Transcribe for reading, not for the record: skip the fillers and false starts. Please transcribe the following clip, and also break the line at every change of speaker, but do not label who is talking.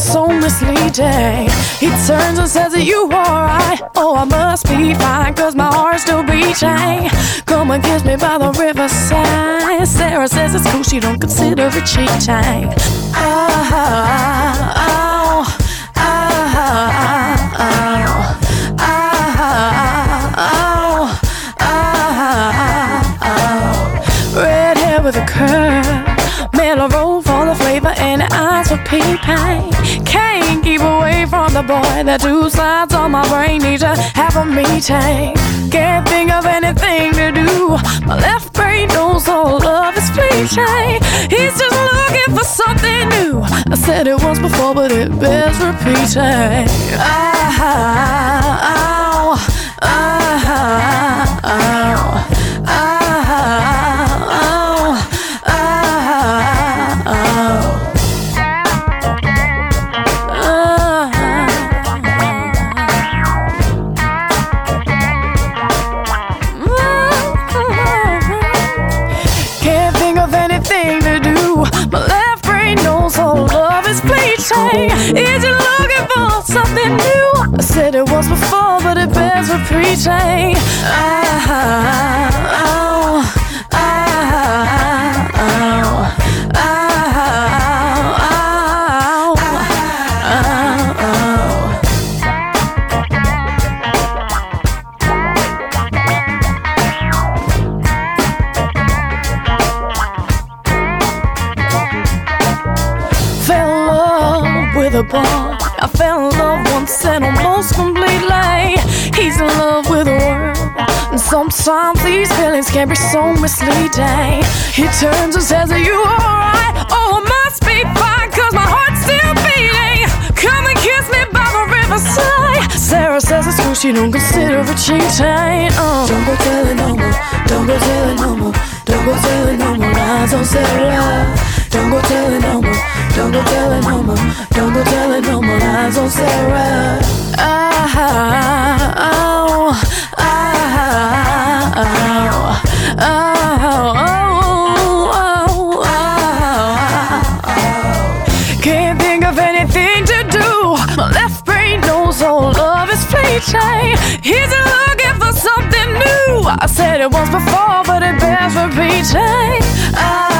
so misleading. He turns and says, are you alright? Oh, I must be fine, cause my heart's still beating. Come and kiss me by the riverside. Sarah says it's cool, she don't consider it cheating. Red hair with a curl, mellow roll for the flavor, and eyes for peeping. Can't keep away from the boy. The two sides on my brain need to have a meeting. Can't think of anything to do. My left brain knows all love is fleeting. He's just looking for something new. I said it once before, but it bears repeating. My left brain knows all love is fleeting. Is you looking for something new? I said it once before, but it bears repeating. With a boy, I fell in love once and almost completely. He's in love with the world, and sometimes these feelings can be so misleading. He turns and says, are you alright? Oh, I must be fine, cause my heart's still beating. Come and kiss me by the riverside. Sarah says it's cool, she don't consider it cheating. Don't go telling no more, don't go telling no more, don't go telling no more lies on Sarah. Don't go telling no more, don't go telling no more, don't go telling no more lies on Sarah. Can't think of anything to do. My left brain knows all love is fleeting. He's looking for something new. I said it once before, but it bears repeating.